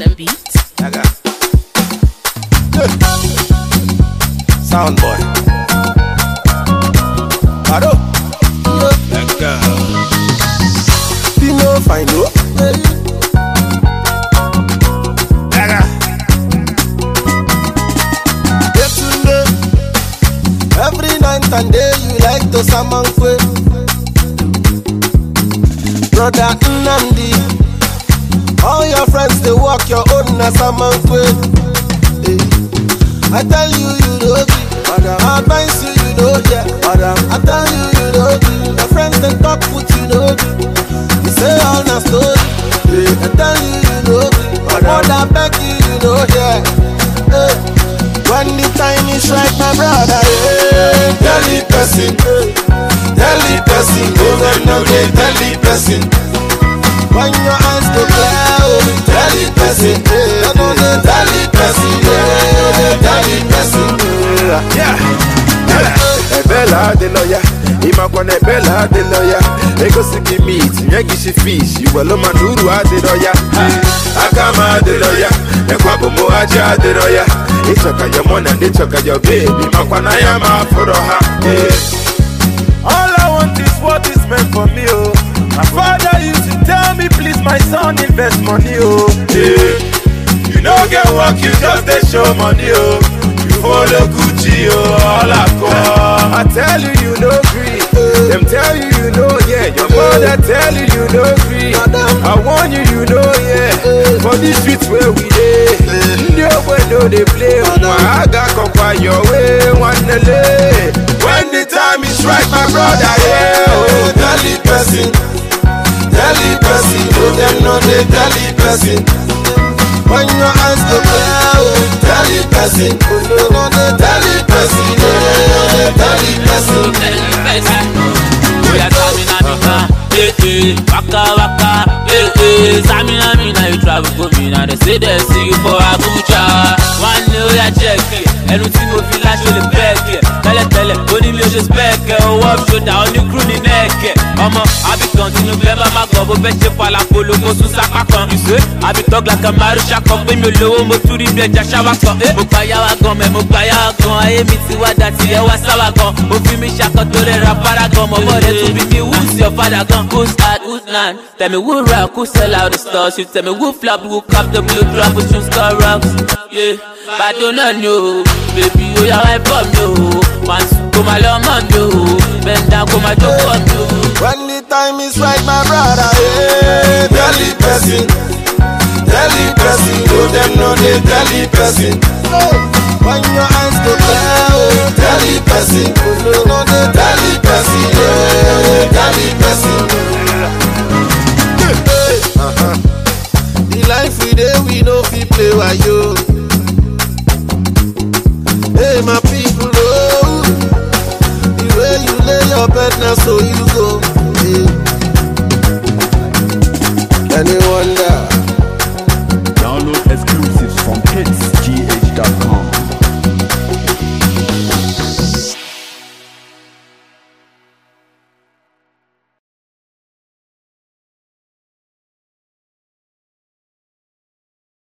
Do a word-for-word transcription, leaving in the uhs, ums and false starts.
the beat. Naga. Sound boy. Bado. Naga. Pino fine no. Naga. Yetunde. Every night and day you like to summon kwe. Brother Nnamdi. All your friends they walk your own na summon kwe. I tell you, you know me. I advise you, you know yeah. I tell you, you know me. Your friends they talk with you know me. You say all na story. I tell you, you know me. My mother beg you, you know yeah. Hey. When the time is right, my brother, yeah. Tell the person, tell the person, go them now, they tell the person. When your eyes go clear, oh, tell the person, yeah. Tell the person, yeah. Tell the person, yeah. Ebella de lawyer, Imakwane Bella de lawyer. Ego siki meat, Yagishi fish, you will manuru de lawyer. Akama de lawyer, Ekwabu Moaja de lawyer. It's okay, your money and it's okay, your baby. Makwana Yama for her. All I want is what is meant for me, oh. My father used to tell me, please, my son, invest money, oh. You don't get work, you just they show money, oh. Follow Gucci, oh, all I call. I tell you, you no agree. Them tell you, you know, yeah. Your mother tell you, you no agree. I warn you, you know, yeah. For these streets where we live, no way, no they play. I got come by your way, one day. When the time is right, my brother, yeah. Oh, tell the person, tell the person, oh, them know they tell the person. When your eyes go clear, oh, tell the person, oh, no, no, they tell the person, oh, they tell the person. Tell the person. Oh, yeah, Samina Mina, eh, eh, waka waka, eh, eh, Samina Mina, you travel go Mina, they say they see you for Abuja. One day, oh, yeah, check it, and you see no village, you the back it. Tell it, tell it, only me just back it, oh, up, shoulder, only crew in neck it. Mama, I be continue, November, my go, but bet you for la polo, go to Sakakan. You say, I be talk like a Marusha, come with me low, mo to the bed, Jashavaka, eh, Mukaya, gum, and Mukaya, gum, I am it, what that's here, what's our gum, Mufimi Shaka to the Raparagon, my mother to be me, who's your father gone, who's that, who's none? Tell me who rock, who sell out the stars, you tell me who flop, who cop the blue drop, who shoot star rocks, yeah, but I do not know, baby, you are right from you, once come along on you, bend down, come at your phone, you. When the time is right, my brother, yeah. Tell the person, tell the person, oh, them know they tell the person. When your eyes go clear, oh, tell the person, oh, no, no, they tell the person, yeah. Tell the person. Uh-huh. The life we dey, we know fi play with you. Hey, my people, oh, the way you lay your bed now, so you